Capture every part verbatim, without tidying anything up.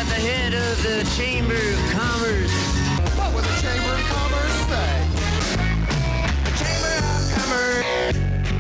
at the head of the Chamber of Commerce. What would the Chamber of Commerce say? The Chamber of Commerce.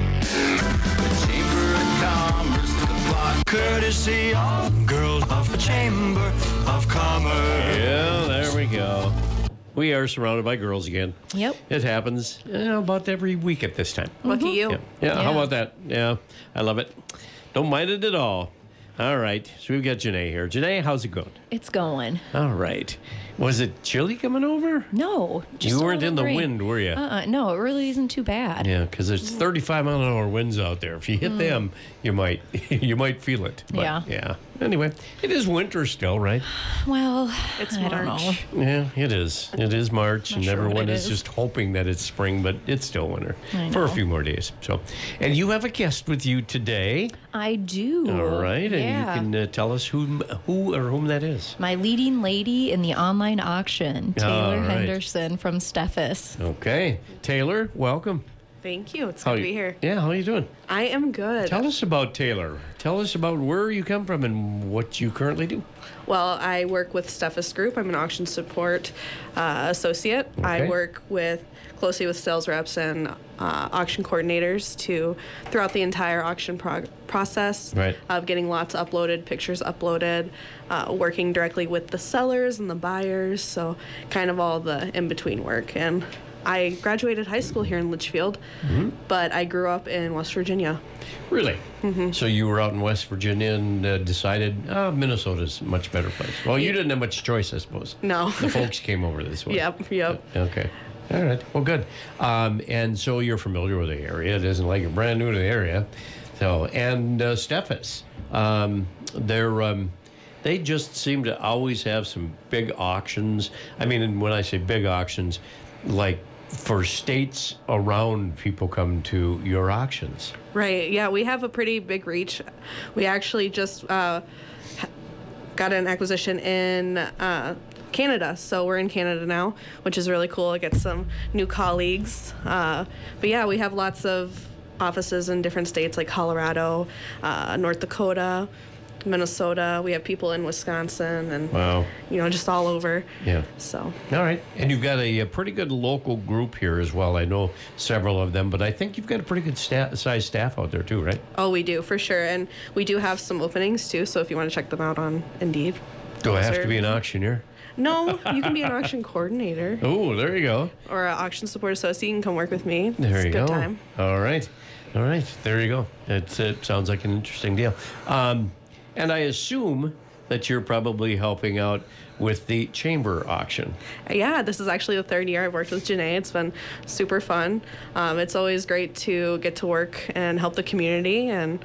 The Chamber of Commerce to the block. Courtesy of girls of the Chamber of Commerce. Yeah, there we go. We are surrounded by girls again. Yep. It happens you know, about every week at this time. Lucky you. Yeah. yeah, Yeah. how about that? Yeah, I love it. Don't mind it at all. All right, so we've got Janae here. Janae, how's it going? It's going. All right. Was it chilly coming over? No. Just You a weren't little in the rain. wind, were you? Uh-uh. No, it really isn't too bad. Yeah, because there's thirty-five mile an hour winds out there. If you hit them, you might you might feel it. But, Yeah. Yeah. Anyway, it is winter still, right? Well, It's I don't know. March. Yeah, it is. It is March, Not and sure what everyone it is is. just hoping that it's spring, but it's still winter I for a know. few more days. So, and you have a guest with you today. I do. All right, Yeah. and you can uh, tell us who who or whom that is. My leading lady in the online auction, Taylor All right. Henderson from Steffes. Okay, Taylor, welcome. Thank you. It's How good to you- be here. Yeah, how are you doing? I am good. Tell us about Taylor. Tell us about where you come from and what you currently do. Well, I work with Steffes Group. I'm an auction support uh, associate. I Okay. work with closely with sales reps and uh, auction coordinators to throughout the entire auction prog- process Right. of getting lots uploaded, pictures uploaded, uh, working directly with the sellers and the buyers. So kind of all the in-between work. And I graduated high school here in Litchfield, Mm-hmm. but I grew up in West Virginia. Really? Mm-hmm. So you were out in West Virginia and uh, decided, oh, Minnesota's a much better place. Well, you didn't have much choice, I suppose. No. The folks came over this way. Yep, yep. Okay. All right. Well, good. Um, and so you're familiar with the area. It isn't like you're brand new to the area. So, and uh, Steffes, um, they're, um, they just seem to always have some big auctions. I mean, and when I say big auctions, like for states around, people come to your auctions. Right. Yeah, we have a pretty big reach. We actually just uh, ha- got an acquisition in uh, Canada, so we're in Canada now, which is really cool. I get some new colleagues. Uh, but yeah, we have lots of offices in different states like Colorado, uh, North Dakota, Minnesota. We have people in Wisconsin, and Wow. you know, just all over. Yeah. So All right. And you've got a, a pretty good local group here as well. I know several of them, but I think you've got a pretty good sta- size staff out there too, right? oh, we do for sure, and we do have some openings too. So if you want to check them out on Indeed. Do I those have are- to be an auctioneer? No, you can be an auction coordinator Oh, there you go. or an auction support associate. You can come work with me. There it's you a good go. time. All right. All right. There you go. It's, it sounds like an interesting deal. Um, and I assume that you're probably helping out with the chamber auction. Yeah, this is actually the third year I've worked with Janae. It's been super fun. Um, it's always great to get to work and help the community and,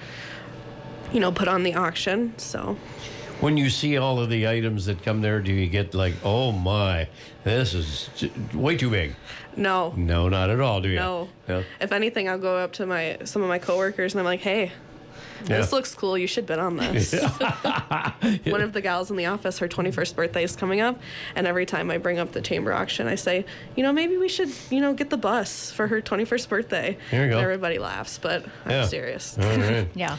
you know, put on the auction. So, When you see all of the items that come there, do you get like, oh my, this is j- way too big? no, No, not at all, do you? no. No? If anything, I'll go up to my some of my coworkers and I'm like, hey, Yeah. this looks cool. You should bid on this. One of the gals in the office, her twenty-first birthday is coming up, and every time I bring up the chamber auction, I say, you know, maybe we should, you know, get the bus for her twenty-first birthday. There you go. And everybody laughs, but I'm Yeah. serious. All right. Yeah.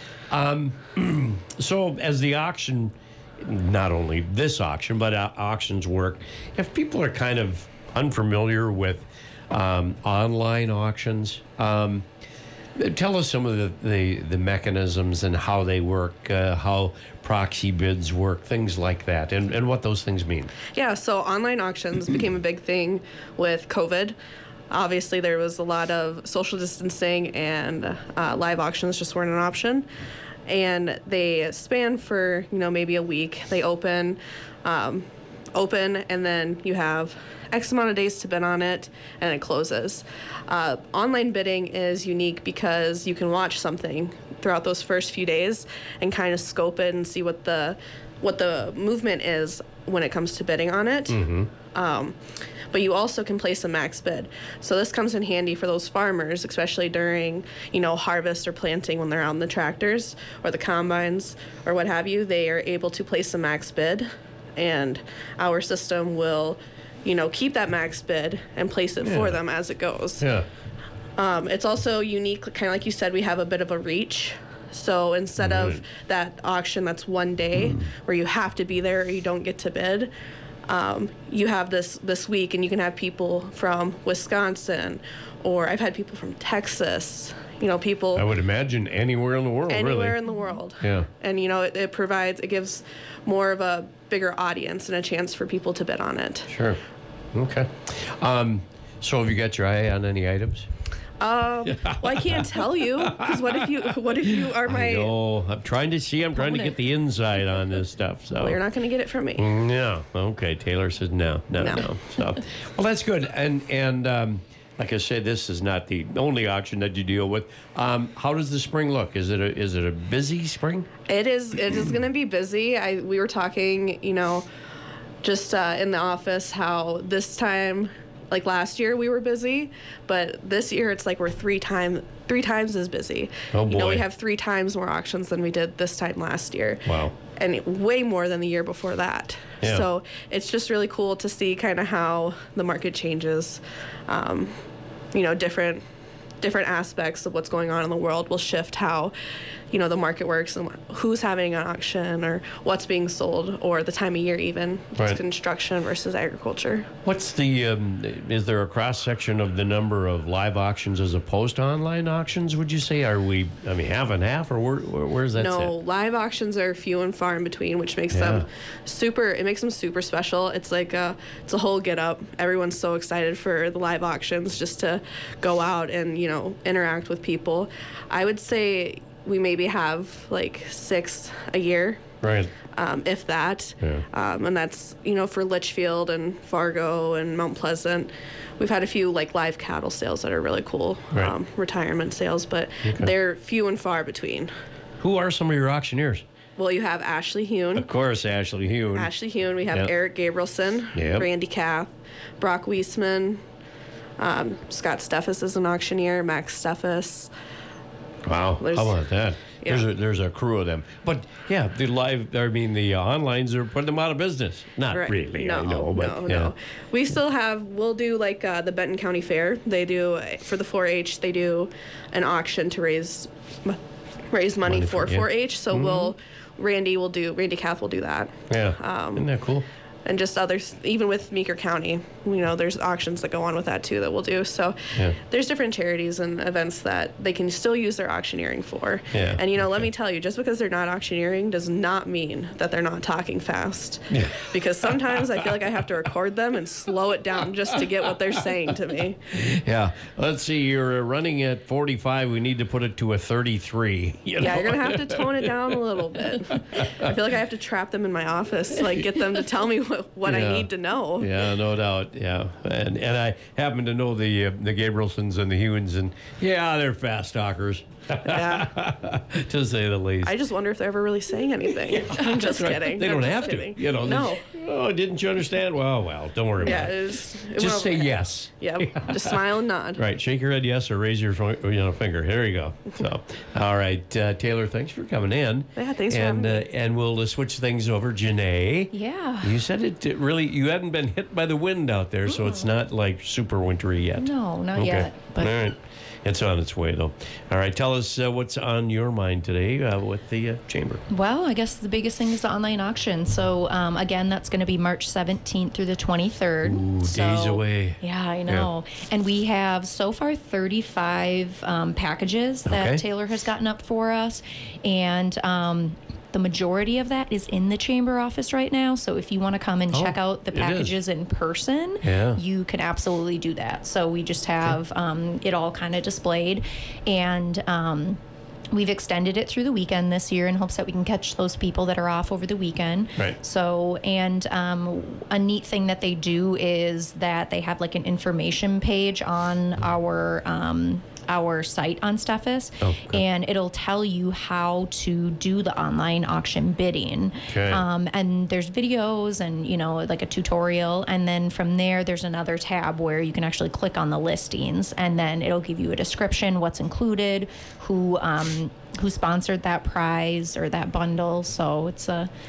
So, as the auction, not only this auction, but uh, auctions work, if people are kind of unfamiliar with um, online auctions, um, tell us some of the, the, the mechanisms and how they work, uh, how proxy bids work, things like that, and, and what those things mean. Yeah, so online auctions became a big thing with COVID. Obviously, there was a lot of social distancing, and uh, live auctions just weren't an option. And they span for, you know, maybe a week. They open, um, open, and then you have X amount of days to bid on it, and it closes. Uh, online bidding is unique because you can watch something throughout those first few days and kind of scope it and see what the what the movement is when it comes to bidding on it. Um, but you also can place a max bid. So this comes in handy for those farmers, especially during, you know, harvest or planting when they're out in the tractors or the combines or what have you. They are able to place a max bid, and our system will, you know, keep that max bid and place it Yeah. for them as it goes. Yeah. Um, it's also unique, kind of like you said, we have a bit of a reach. So instead of Right. that auction that's one day where you have to be there or you don't get to bid, um, you have this this week, and you can have people from Wisconsin, or I've had people from Texas. You know, people I would imagine anywhere in the world, anywhere really. in the world. Yeah. And you know, it, it provides, it gives more of a bigger audience and a chance for people to bid on it. Sure. Okay. Um, so have you got your eye on any items? Um, well, I can't tell you because what if you what if you are my? I know. I'm trying to see. I'm trying to get Opponent. the inside on this stuff. So Well, you're not going to get it from me. No. Okay. Taylor says no, no, no. No. So, well, that's good. And and um, like I said, this is not the only auction that you deal with. Um, how does the spring look? Is it a is it a busy spring? It is. It is going to be busy. I we were talking, you know, just uh, in the office how this time, like last year, we were busy, but this year it's like we're three time three times as busy. Oh, You know, we boy. have three times more auctions than we did this time last year. Wow. And way more than the year before that. Yeah. So it's just really cool to see kind of how the market changes. Um, you know, different different aspects of what's going on in the world will shift how, you know, the market works and who's having an auction or what's being sold or the time of year even. Right. It's construction versus agriculture. What's the, um, is there a cross section of the number of live auctions as opposed to online auctions, would you say? Are we, I mean, half and half, or where, where, where's that No, sit? live auctions are few and far in between, which makes Yeah. them super, it makes them super special. It's like a, it's a whole get up. Everyone's so excited for the live auctions just to go out and, you know, interact with people. I would say we maybe have like six a year, Right. um, if that. Yeah. Um, and that's, you know, for Litchfield and Fargo and Mount Pleasant. We've had a few like live cattle sales that are really cool, Right. um, retirement sales, but they're few and far between. Who are some of your auctioneers? Well, you have Ashley Hune. Of course, Ashley Hune. Ashley Hune. We have Yep. Eric Gabrielson, Yep. Randy Kath, Brock Wiesman, um, Scott Steffes is an auctioneer, Max Steffes. Wow. There's- How about that? Yeah. There's a there's a crew of them. But yeah, the live, I mean, the uh, onlines are putting them out of business. Not Right. really, no, I know, but no, yeah. no. We still have. We'll do like uh, the Benton County Fair. They do for the four H. They do an auction to raise raise money, Money for for- yeah. four H. So we'll Randy will do Randy Kath will do that. Yeah. Um, Isn't that cool? And just others, even with Meeker County, you know, there's auctions that go on with that too that we'll do. So Yeah. there's different charities and events that they can still use their auctioneering for. Yeah, And, you know, let okay. me tell you, just because they're not auctioneering does not mean that they're not talking fast. Yeah. Because sometimes I feel like I have to record them and slow it down just to get what they're saying to me. Yeah. Let's see. You're uh, running at forty-five. We need to put it to a thirty-three. You Yeah, know? you're going to have to tone it down a little bit. I feel like I have to trap them in my office to, like, get them to tell me what, what Yeah. I need to know. Yeah, no doubt. Yeah, and and I happen to know the uh, the Gabrielsons and the Hewens, and yeah, they're fast talkers, Yeah. to say the least. I just wonder if they're ever really saying anything. I'm just Right. kidding. They I'm don't just have kidding. to. You know. No. Oh, didn't you understand? Well, well, don't worry Yeah, about it it. was. It went Just say over. yes. Yeah, just smile and nod. Right, shake your head yes or raise your fo- you know finger. There you go. So, all right, uh, Taylor, thanks for coming in. Yeah, thanks for and, having uh, And we'll uh, switch things over. Janae, Yeah. you said it, it really. You hadn't been hit by the wind out there, so it's not like super wintry yet. No, not Okay. yet. But All right. It's on its way, though. All right. Tell us uh, what's on your mind today uh, with the uh, chamber. Well, I guess the biggest thing is the online auction. So, um, again, that's going to be March seventeenth through the twenty-third. Ooh, so, days away. Yeah, I know. And we have so far thirty-five um, packages that Okay. Taylor has gotten up for us. And um, the majority of that is in the chamber office right now. So if you want to come and Oh, check out the it is. packages in person, Yeah. you can absolutely do that. So we just have um, it all kind of displayed. And um, we've extended it through the weekend this year in hopes that we can catch those people that are off over the weekend. Right. So, and um, a neat thing that they do is that they have like an information page on our um, our site on Steffes, Oh, okay. and it'll tell you how to do the online auction bidding. Okay. Um, and there's videos and, you know, like a tutorial. And then from there, there's another tab where you can actually click on the listings, and then it'll give you a description, what's included, who um, who sponsored that prize or that bundle. So it's a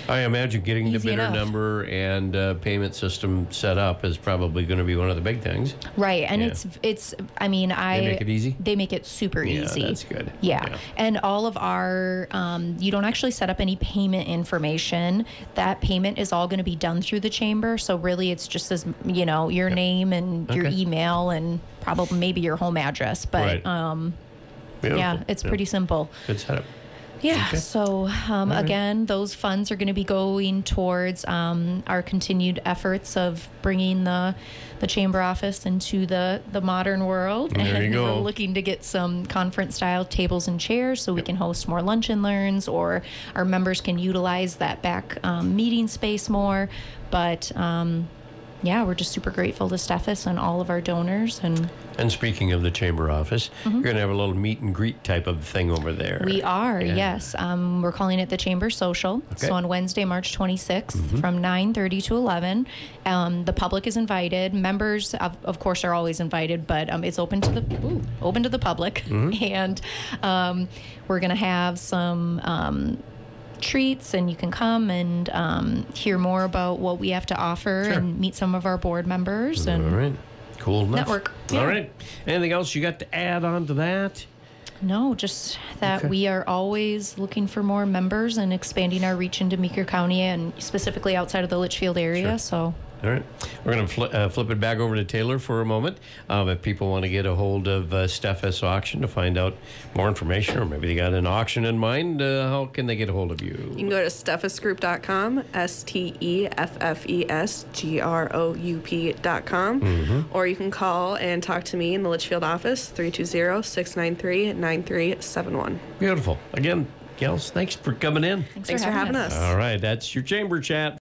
I imagine getting the Easy bidder enough. number and uh, payment system set up is probably going to be one of the big things. Right, and Yeah. it's it's. I mean, I make it easy? They make it super Yeah, easy. that's good. Yeah. Yeah. and all of our um, you don't actually set up any payment information. That payment is all going to be done through the chamber. So really, it's just as you know your name and your Okay. email and probably maybe your home address. But Right. um, Beautiful. yeah, it's Yeah. pretty simple. Good setup. Yeah. Okay. So um, again, those funds are going to be going towards um, our continued efforts of bringing the the chamber office into the the modern world. There you and go. we're looking to get some conference style tables and chairs so we can host more lunch and learns, or our members can utilize that back um, meeting space more. But um, yeah, we're just super grateful to Steffes and all of our donors. And And speaking of the chamber office, you're going to have a little meet and greet type of thing over there. Mm-hmm. We are, Yeah. yes. Um, we're calling it the Chamber Social. Okay. Mm-hmm. So on Wednesday, March twenty-sixth, from nine thirty to eleven, um, the public is invited. Members, of, of course, are always invited, but um, it's open to the ooh, open to the public. Mm-hmm. And um, we're going to have some um, treats, and you can come and um, hear more about what we have to offer Sure. and meet some of our board members. All And right. Cool enough. Network. All Yeah. right. Anything else you got to add on to that? No, just that Okay. we are always looking for more members and expanding our reach into Meeker County and specifically outside of the Litchfield area. Sure. So All right. We're going to fli uh, flip it back over to Taylor for a moment. Um, if people want to get a hold of uh, Steffes Auction to find out more information, or maybe they got an auction in mind, uh, how can they get a hold of you? You can go to steffes group dot com, S T E F F E S G R O U P dot com, Mm-hmm. or you can call and talk to me in the Litchfield office, three two zero, six nine three, nine three seven one. Beautiful. Again, gals, thanks for coming in. thanks, Thanks for having us. All right. That's your chamber chat.